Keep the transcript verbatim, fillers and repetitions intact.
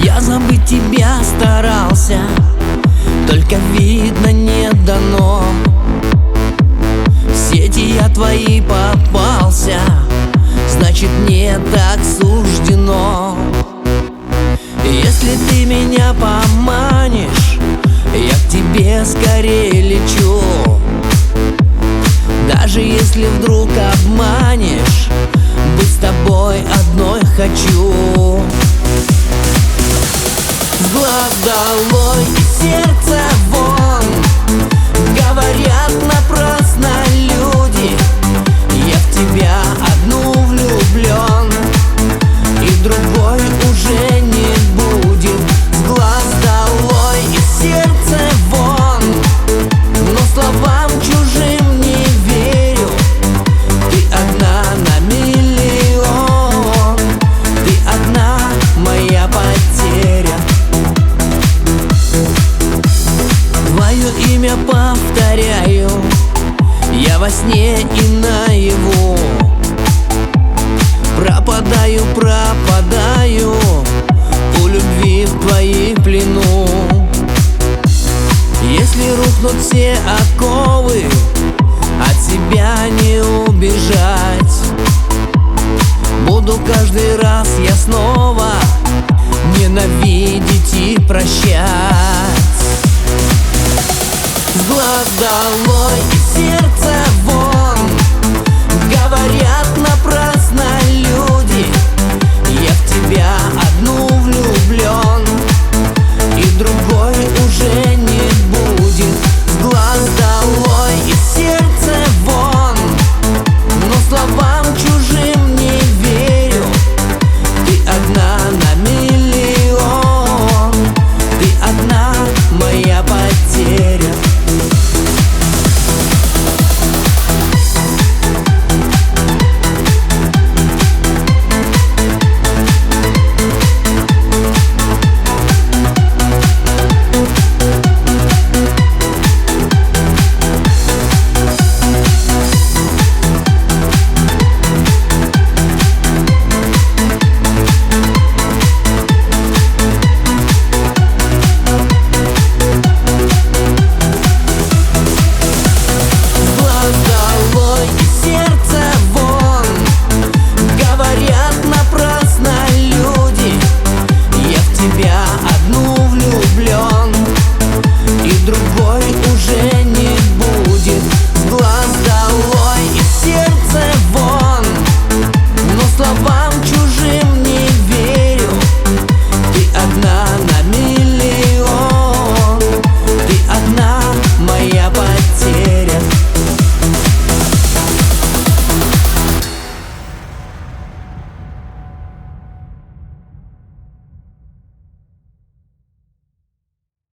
Я забыть тебя старался, только видно не дано. В сети я твои попался, значит мне так суждено. Если ты меня поманишь, я к тебе скорее лечу. Даже если вдруг обманешь, быть с тобой одной хочу. С глаз долой и сердца вон, говорят напрасно люди. Я в тебя одну влюблен, и другой уже не будет. С глаз долой и сердца вон, но словам чужим не верю. Ты одна на миллион, ты одна моя потеря. Твое имя повторяю я во сне и наяву. Пропадаю, пропадаю у любви в твоей плену. Если рухнут все оковы, от себя не убежать. Буду каждый раз я снова ненавидеть и прощать. С глаз долой и сердца вон, говорят напрасно